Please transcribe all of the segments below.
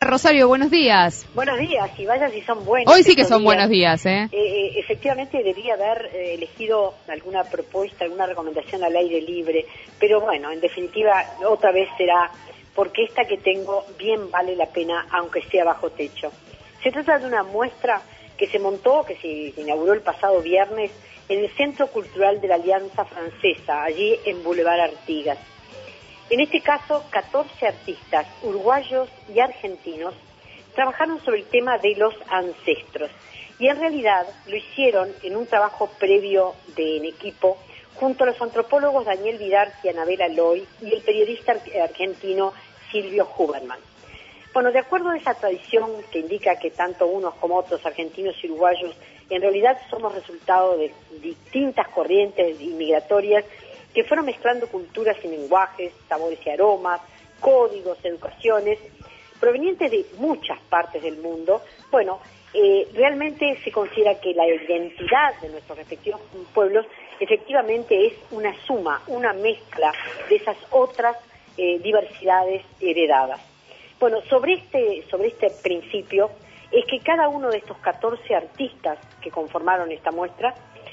Rosario, buenos días. Buenos días, y vaya si son buenos. Hoy sí que son buenos días, ¿eh? Efectivamente debía haber elegido alguna propuesta, alguna recomendación al aire libre, pero bueno, en definitiva, otra vez será porque esta que tengo bien vale la pena, aunque sea bajo techo. Se trata de una muestra que se montó, que se inauguró el pasado viernes, en el Centro Cultural de la Alianza Francesa, allí en Boulevard Artigas. En este caso, 14 artistas uruguayos y argentinos trabajaron sobre el tema de los ancestros y en realidad lo hicieron en un trabajo previo en equipo junto a los antropólogos Daniel Vidar y Anabela Loy y el periodista argentino Silvio Huberman. Bueno, de acuerdo a esa tradición que indica que tanto unos como otros argentinos y uruguayos en realidad somos resultado de distintas corrientes inmigratorias que fueron mezclando culturas y lenguajes, sabores y aromas, códigos, educaciones, provenientes de muchas partes del mundo, bueno, realmente se considera que la identidad de nuestros respectivos pueblos efectivamente es una suma, una mezcla de esas otras diversidades heredadas. Bueno, sobre este principio es que cada uno de estos 14 artistas que conformaron esta muestra,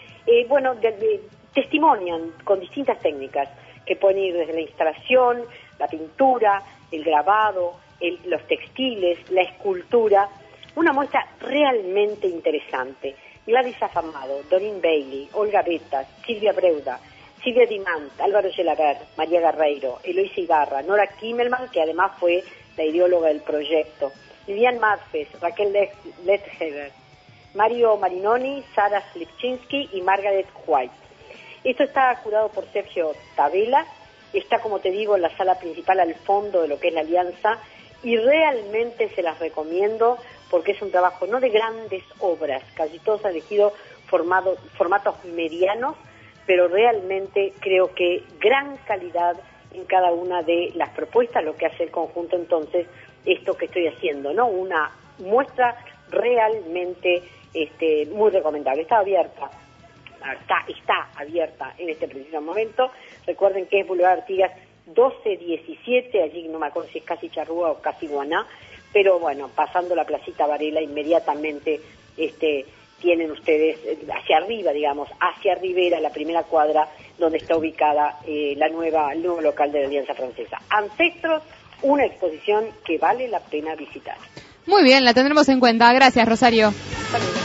testimonian con distintas técnicas que pueden ir desde la instalación, la pintura, el grabado, los textiles, la escultura, una muestra realmente interesante. Gladys Afamado, Doreen Bailey, Olga Betas, Silvia Breuda, Silvia Dimant, Álvaro Gelabert, María Guerreiro, Eloísa Ibarra, Nora Kimmelman, que además fue la ideóloga del proyecto, Vivian Madfes, Raquel Letheber, Mario Marinoni, Sara Slipczynski y Margaret White. Esto está curado por Sergio Tabela, está, como te digo, en la sala principal al fondo de lo que es la Alianza, y realmente se las recomiendo porque es un trabajo no de grandes obras, casi todos han elegido formatos medianos, pero realmente creo que gran calidad en cada una de las propuestas, lo que hace el conjunto entonces, esto que estoy haciendo, ¿no? Una muestra realmente muy recomendable. Está abierta en este preciso momento. Recuerden que es Boulevard Artigas 1217, allí no me acuerdo si es casi Charrúa o casi Guaná, pero bueno, pasando la Placita Varela inmediatamente tienen ustedes hacia arriba, digamos, hacia Rivera, la primera cuadra donde está ubicada el nuevo local de la Alianza Francesa. Ancestros, una exposición que vale la pena visitar. Muy bien, la tendremos en cuenta. Gracias, Rosario. Bueno.